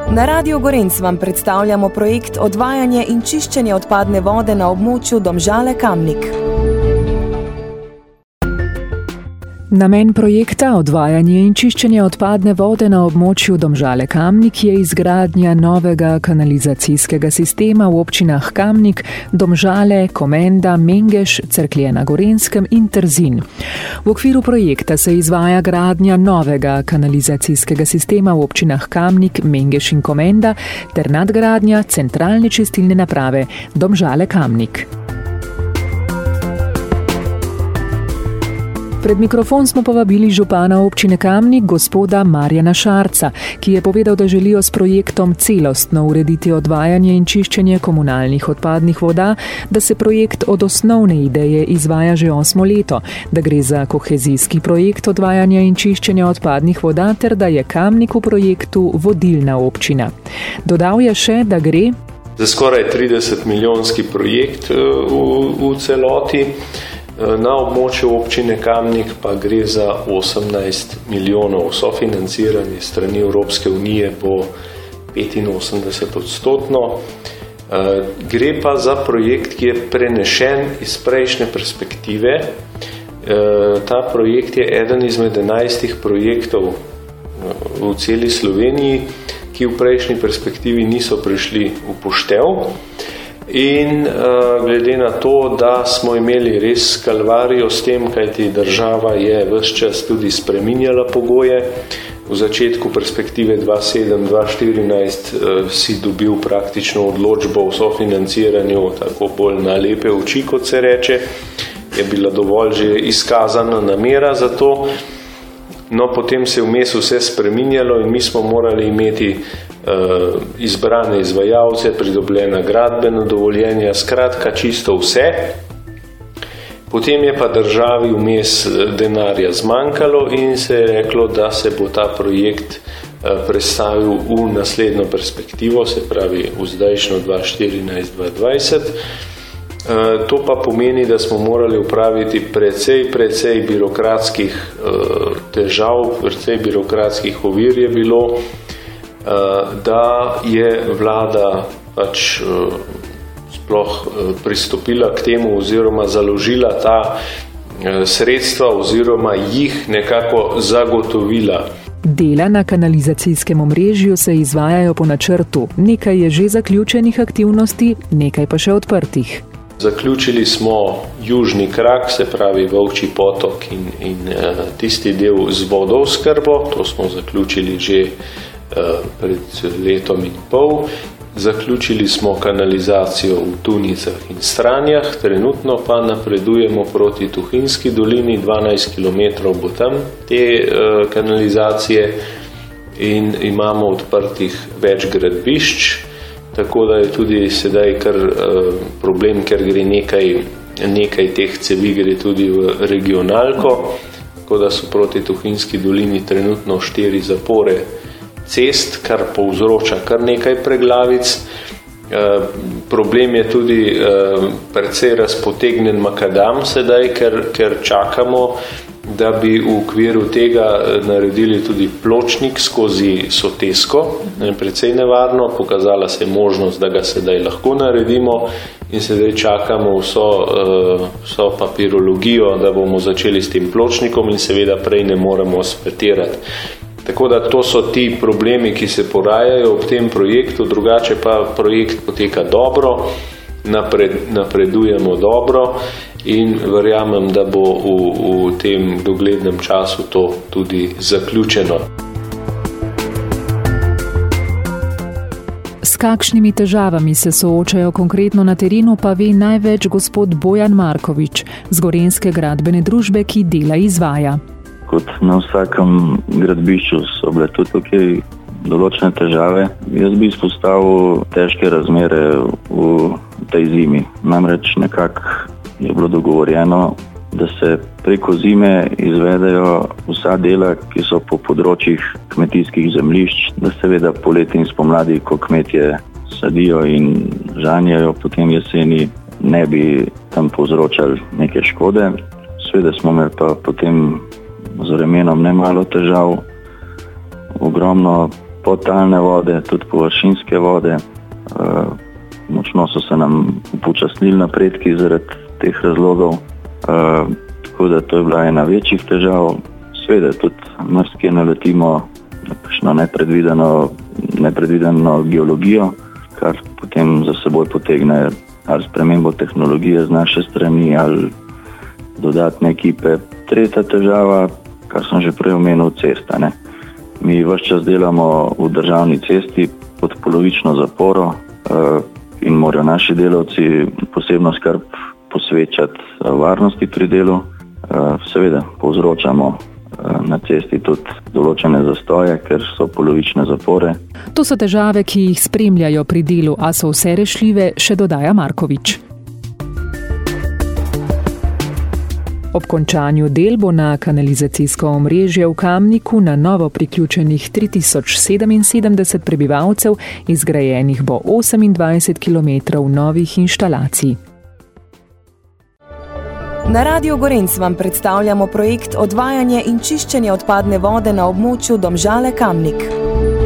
Na Radiu Gorenc vam predstavljamo projekt odvajanje in čiščenje odpadne vode na območju Domžale-Kamnik. Namen projekta odvajanje in čiščenje odpadne vode na območju Domžale-Kamnik je izgradnja novega kanalizacijskega sistema v občinah Kamnik, Domžale, Komenda, Mengeš, Cerklje na Gorenjskem in Trzin. V okviru projekta se izvaja gradnja novega kanalizacijskega sistema v občinah Kamnik, Mengeš in Komenda ter nadgradnja centralne čistilne naprave Domžale-Kamnik. Pred mikrofon smo povabili župana občine Kamnik, gospoda Marjana Šarca, ki je povedal, da želijo s projektom celostno urediti odvajanje in čiščenje komunalnih odpadnih voda, da se projekt od osnovne ideje izvaja že 8 leto, da gre za kohezijski projekt odvajanja in čiščenja odpadnih voda ter da je Kamnik v projektu vodilna občina. Dodal je še, da gre za skoraj 30-milijonski projekt v celoti. Na območju občine Kamnik pa gre za 18 milijonov. Sofinanciranje strani Evropske unije bo 85%. Gre pa za projekt, ki je prenešen iz prejšnje perspektive. Ta projekt je eden izmed 11 projektov v celi Sloveniji, ki v prejšnji perspektivi niso prišli v poštev. In glede na to, da smo imeli res kalvarijo s tem, kajti država je ves čas tudi spreminjala pogoje, v začetku perspektive 2007-2014 si dobil praktično odločbo o sofinanciranju, tako bolj na lepe oči, kot se reče, je bila dovolj že izkazana namera za to. No, potem se je vmes vse spreminjalo in mi smo morali imeti izbrane izvajalce, pridobljena gradbena dovoljenja, skratka čisto vse. Potem je pa državi vmes denarja zmanjkalo in se je reklo, da se bo ta projekt prestavil v naslednjo perspektivo, se pravi v zdajšnjo 2014-2020. To pa pomeni, da smo morali upraviti precej birokratskih težav, precej birokratskih ovir je bilo, da je vlada pač sploh pristopila k temu oziroma založila ta sredstva oziroma jih nekako zagotovila. Dela na kanalizacijskem omrežju se izvajajo po načrtu. Nekaj je že zaključenih aktivnosti, nekaj pa še odprtih. Zaključili smo južni krak, se pravi Volčji potok in tisti del z vodooskrbo, to smo zaključili že pred letom in pol. Zaključili smo kanalizacijo v Tunicah in Stranjah, trenutno pa napredujemo proti Tuhinjski dolini, 12 km bo tam te kanalizacije in imamo odprtih več gradbišč, tako da je tudi sedaj kar problem, ker gre nekaj teh cevi gre tudi v regionalko, tako da so proti Tuhinjski dolini trenutno 4 zapore cest, kar povzroča kar nekaj preglavic. Problem je tudi precej razpotegnen makadam sedaj, ker čakamo, da bi v okviru tega naredili tudi pločnik skozi Sotesko. Precej nevarno, pokazala se je možnost, da ga sedaj lahko naredimo in sedaj čakamo vso papirologijo, da bomo začeli s tem pločnikom in seveda prej ne moremo asfaltirati. Tako da to so ti problemi, ki se porajajo ob tem projektu, drugače pa projekt poteka dobro, napredujemo dobro in verjamem, da bo v tem doglednem času to tudi zaključeno. S kakšnimi težavami se soočajo konkretno na terenu, pa ve največ gospod Bojan Markovič z Gorenjske gradbene družbe, ki dela izvaja. Kot na vsakem gradbišču so bile tudi tukaj določene težave. Jaz bi izpostavil težke razmere v tej zimi. Namreč nekako je bilo dogovorjeno, da se preko zime izvedejo vsa dela, ki so po področjih kmetijskih zemljišč, da seveda poleti in spomladi, ko kmetje sadijo in žanjajo, potem jeseni ne bi tam povzročali neke škode. Seveda smo imeli pa potem z vremenom nemalo težav, ogromno podtalne vode, tudi površinske vode. Močno so se nam upočasnili napredki zaradi teh razlogov, tako da to je bila ena večjih težav. Seveda tudi marsikje naletimo na nepredvideno geologijo, kar potem za seboj potegne ali spremembo tehnologije z naše strani ali dodatne ekipe. Tretja težava, kar sem že prej omenil, cesta. Ne? Mi ves čas delamo v državni cesti pod polovično zaporo in morajo naši delavci posebno skrb posvečati varnosti pri delu. Seveda povzročamo na cesti tudi določene zastoje, ker so polovične zapore. To so težave, ki jih spremljajo pri delu, a so vse rešljive, še dodaja Markovič. Ob končanju del bo na kanalizacijsko omrežje v Kamniku na novo priključenih 3077 prebivalcev, izgrajenih bo 28 km novih inštalacij. Na Radiu Gorenc vam predstavljamo projekt odvajanje in čiščenje odpadne vode na območju Domžale Kamnik.